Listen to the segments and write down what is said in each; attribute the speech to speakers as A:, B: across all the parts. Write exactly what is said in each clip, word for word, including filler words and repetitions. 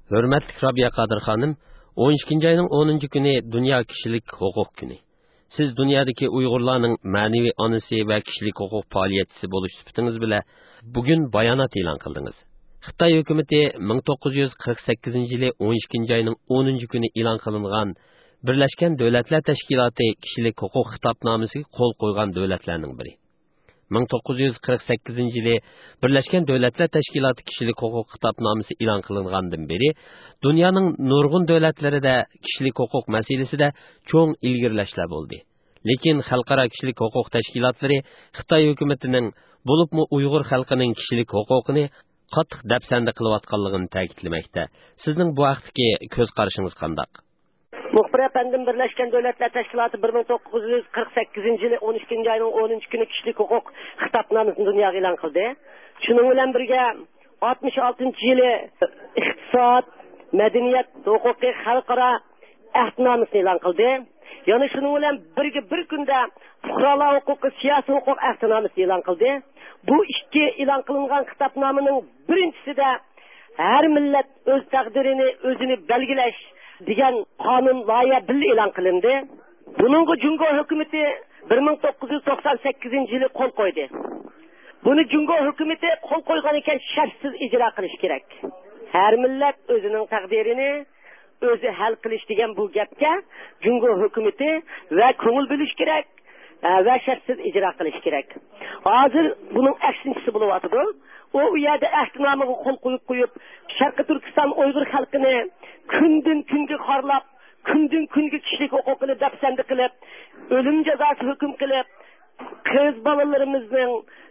A: Hürmetli Rabia Kadir Hanım, on ikkinchi ayning o'ninchi kuni Dünya Kişilik Hukuk Günü. Siz dunyodagi Uyg'urlarning ma'naviy onasi va kishilik huquq faoliyatchisi bo'lish sifatingiz bilan bugun bayonot e'lon qildingiz. Xitoy hukumatı ming to'qqiz yuz qirq sakkizinchi yili o'n ikkinchi ayning o'ninchi kuni e'lon qilingan Birlashgan Davlatlar Tashkiloti kishilik huquq xitobnomasiga qo'l qo'ygan davlatlarning biri. ming to'qqiz yuz qirq sakkizinchi yili Birlashgan Davlatlar Tashkiloti kishilik huquq xitobnomasi e'lon qilingandan beri dunyoning nurg'un davlatlarida kishilik huquq masalasida cho'ng ilgirlashlar bo'ldi. Lekin xalqaro kishilik huquq tashkilotlari Xitoy hukumatining bo'libmi Uyg'ur xalqining kishilik huquqini qattiq dafsanda qilayotganligini ta'kidlamoqda. Sizning bu vaqtdagi ko'z qarashingiz qanday?
B: Muxbir efendim Birleşken Devletler Teşkilatı bir bin dokuz yüz kırk sekizinci yılı on ikkinchi ayning o'ninchi kuni kishilik huquq xitobnomasini dunyoga e'lon qildi. Shuning bilan birga oltmish oltinchi yili iqtisod, madaniyat, huquqiy xalqaro ahdnomasini e'lon qildi. Yana shuning bilan birga bir kunda fuqarolar huquqi, siyosiy huquq ahdnomasini e'lon qildi. Bu ikki e'lon qilingan xitobnomaning birinchisida har millat o'z taqdirini o'zini belgilash degan qonun loyiha birga e'lon qilindi. Buningga Jungo hukumati bir ming to'qqiz yuz to'qson sakkizinchi yili qo'l qo'ydi. Buni Jungo hukumati qo'l qo'ygan ekan shartsiz ijro qilish kerak. Har millat o'zining taqdirini o'zi hal qilish degan bu gapga Jungo hukumati va ko'ngil bilish kerak va shartsiz ijro qilish kerak. Hozir buning aksinchisi bo'lyapti. O yerda ahdnomaga qo'l qo'yib qo'yib, Sharqi Turkiston Uyg'ur xalqini kundan kunga qorlab, kundan kunga kishilik huquqini dafsanda qilib, o'lim jazosi hukm qilib, qiz bolalarimizning,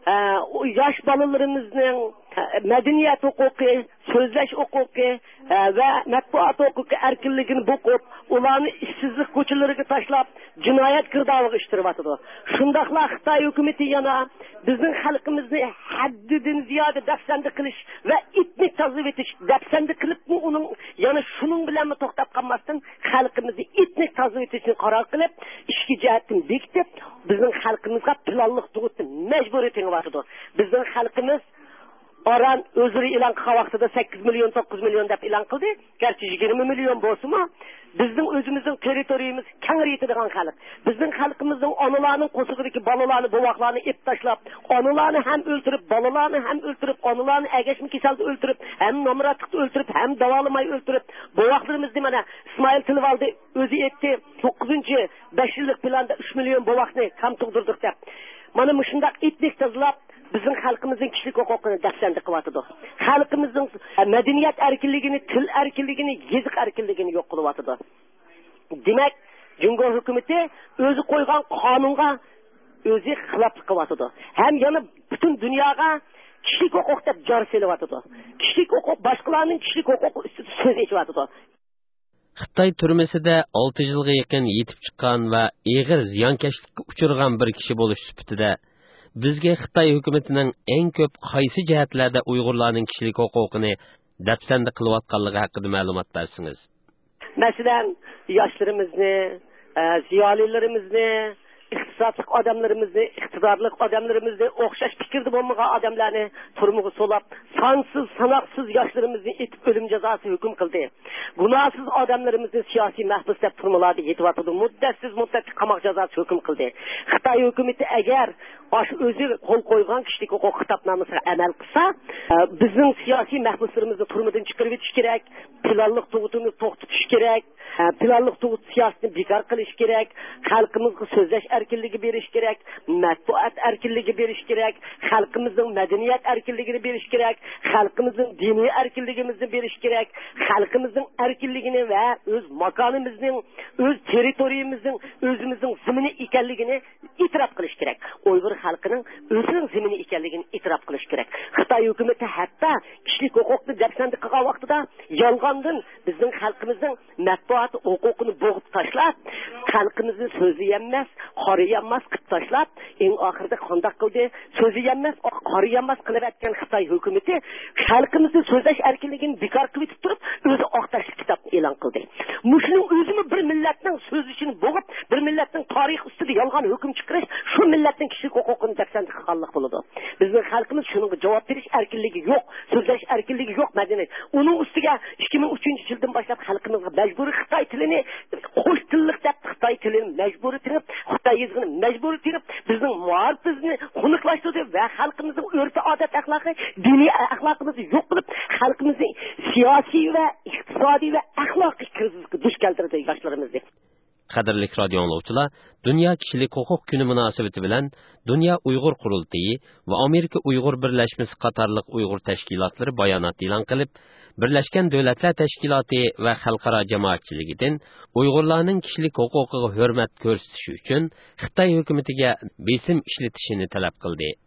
B: yosh bolalarimizning madaniyat huquqi, so'zlash huquqi va matbuot huquqi erkinligini bo'qib, ularni ishsizlik ko'chalariga tashlab, jinoyat girdoviga ishtiryapti. Shundaqla Xitoy hukumati yana bizning xalqimizni haddidan ziyoda dafsanda qilish va etnik tozalab etish, dafsanda qilib uning yana shuning bilan to'xtab qolmasdan xalqimizni etnik tozalab etishni qaror qilib, ishki jihatdan bekitib, bizning xalqimizga planliq tug'utni majburiyatini qilyapti. Bizning xalqimiz Oran o'zini e'lon qilgan vaqtida sakkiz million to'qqiz million deb e'lon qildi. Garchi yigirma million bo'lsa-mu, bizning o'zimizning territoriyamiz kengaytirgan xalq. Bizning xalqimizning onalarning qo'sig'idagi bolalarni, bovoqlarni ep tashlab, onalarni ham o'ltirib, bolalarni ham o'ltirib, onalarni agashmi kasalda o'ltirib, ham nomratlikda o'ltirib, ham davolamay o'ltirib, bovoqlarimizni mana Ismoil Tilvaldi o'zi aytdi, to'qqizinchi besh yillik planda uch million bovoqni kam tug'dirdik deb. Mana shunday etnik tozalab bizning xalqimizning kishilik huquqini dafsanda qilyapti. Xalqimizning madaniyat erkinligini, til erkinligini, yeziq erkinligini yo'q qilyapti. Demak, Jungo hukumati o'zi qo'ygan qonunga o'zi xiloflik qilyapti. Ham yana butun dunyoga kishilik huquq deb jar selyapti. Kishilik huquq boshqalarning kishilik huquqi ustida so'z aytyapti.
A: Xitoy turmasida olti yilga yaqin yetib chiqqan va og'ir ziyonkashlikka uchragan bir kishi bo'lish sifatida bizga Xitoy hukumatining eng ko'p qaysi jihatlarda Uyg'urlarning kishilik huquqini dafsanda qilayotganligi haqida ma'lumot bersangiz.
B: Masalan, yoshlarimizni, ziyolilarimizni, iqtisodlik odamlarimizni, iqtidorli odamlarimizni, o'xshash fikrda bo'lmagan odamlarni turmuga solab, sonsiz, sanoqsiz yoshlarimizni etib o'lim jazosi hukm qildi. Gunohsiz odamlarimizni siyosiy mahbus deb turmalarda yetyapti. Muddatsiz muddatli qamoq jazosi hukm qildi. Xitoy hukumati agar osh o'zi qo'l qo'ygan kishilik huquq xitobnomasiga amal qilsa, bizning siyosiy mahbuslarimizni turmadan chiqarib etish kerak, planliq tug'utini to'xtatish kerak, planliq tug'ut siyosatini bekor qilish kerak, xalqimizga so'zlash erkinligi berish kerak, matbuot erkinligi berish kerak, xalqimizning madaniyat erkinligini berish kerak, xalqimizning diniy erkinligimizni berish kerak, xalqimizning erkinligini va o'z makonimizning, o'z territoriyamizning, o'zimizning zimini ekanligini e'tirof qilish kerak. Uyg'ur xalqining o'zining zimini ekanligini e'tirof qilish kerak. Xitoy hukumati hatto kishilik huquqni dafsanda qilgan vaqtida yolg'ondan bizning xalqimizning matbuot huquqini bo'g'ib tashlab, xalqimizni so'zi emas, qori emas qilib tashlab, eng oxirida qandoq qildi? So'zi emas, qori emas qilib aytgan Xitoy hukumati xalqimizni so'zlash erkinligini bekor qilib turib, o'zi oqtashlik kitobni e'lon qildi. Mushuning o'zimi bir millatning so'zishini bo'g'ib, bir millatning tarixi ustida yolg'on hukm chiqarish, shu millatning kishilik huquqini daksan qilganlik bo'ladi. Bizning xalqimiz shunga javob berish erkinligi yo'q, so'zlash erkinligi yo'q madaniyat. Uning ustiga ikki ming uchinchi yildan boshlab xalqimizga majburiy Xitoy tilini qo'sh tillik deb Xitoy tilini majburiy tilib, Xitoy yozig'ini majburiy tilib, bizning muarifimizni xunuklaştırdı ve xalqimizning urf odat axloqi, diniy axloqimizni yo'q qilib, xalqimizni siyosiy va iqtisodiy va axloqiy krizga duch keltirdi yoshlarimizni.
A: Qadrli radio anglag'uchilar, Dunyo kishilik huquq kuni munosabati bilan Dunyo Uyg'ur qurultiyi va Amerika Uyg'ur birlashmasi qatorliq Uyg'ur tashkilotlari bayonot e'lon qilib, Birlashgan Davlatlar Tashkiloti va xalqaro jamoatchiligidan Uyg'urlarning kishilik huquqiga hurmat ko'rsatishi uchun Xitoy hukumatiga besim ishlatishini talab qildi.